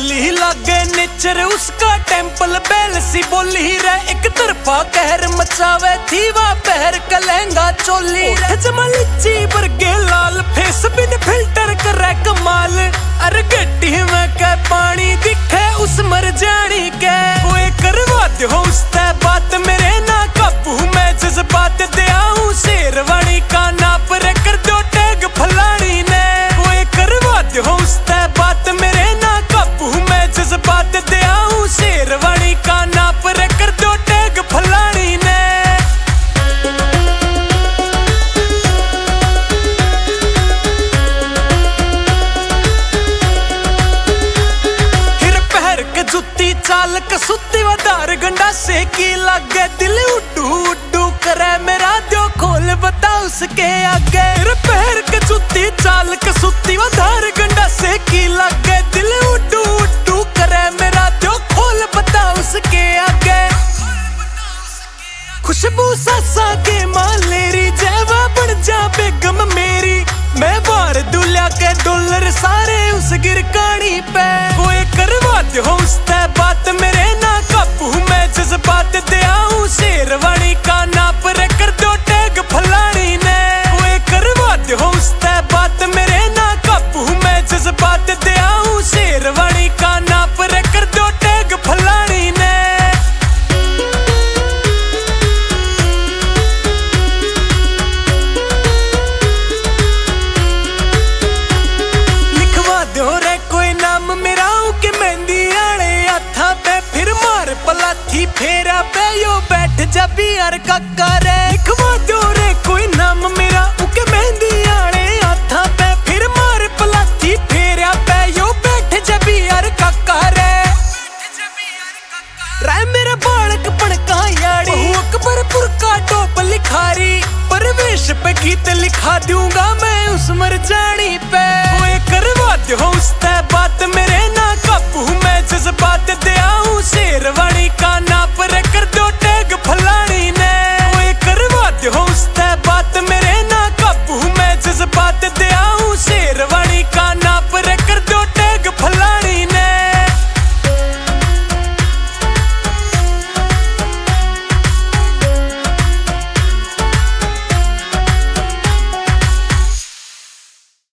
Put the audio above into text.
होली लागे नेचर उसका टेम्पल बैल सी बोली रे एक तरफा कहर मचावे थी वा पहर का लहंगा चोली जमा लिच्ची बरगे लाल फेस बिन फिल्टर करे कमाल अरे गड्डी में के पानी दिखे उस मर जानी के वो करवा दो उससे बात मेरे ना काबू मैं जज्बात दे आऊं शेरवानी का नाप रे कर दो टैग फलानी ने वो करवा दो उससे बात मेरे ना काबू मैं जज्बात दे आऊं शेरवानी का नाप रे कर दो टैग फलानी ने जुत्ती चाल कसुत्ती वधार गंडा से की लागे दिल उड्डू उड्डू करे मेरा दियो खोल बता उसके आगे पैर के जुत्ती चाल कसुत्ती वधार गंडा से की लागे दिल उड्डू उड्डू करे मेरा दियो खोल बता उसके आगे खुशबू सासा के मालेरी जैवा बन जा बेगम मेरी मैं बार दुलिया के डॉलर सारे उस गिरकानी पे वो करवा दो उससे बात मेरे ना काबू मैं जज्बात दे आऊं शेरवानी का नाप रे कर दो टैग फलानी ने वो करवा दो उससे बात मेरे ना काबू मैं जज्बात दे आऊं शेरवानी का नाप रे कर दो टैग फलानी ने पलाथी फेरा पे यो बैठ जा बियार का करे लिखवा दो रे कोई नाम मेरा उके मेहंदी आड़े हाथा पे फिर मार पलाथी फेरा पे यो बैठ जा बियार का करे राय मेरा बालक पणका याड़ी अकबरपुर का टोप लिखारी परवेश पे गीत लिखा दूंगा मैं उस मर जानी पे वो करवा दो उससे बात मेरे ना काबू में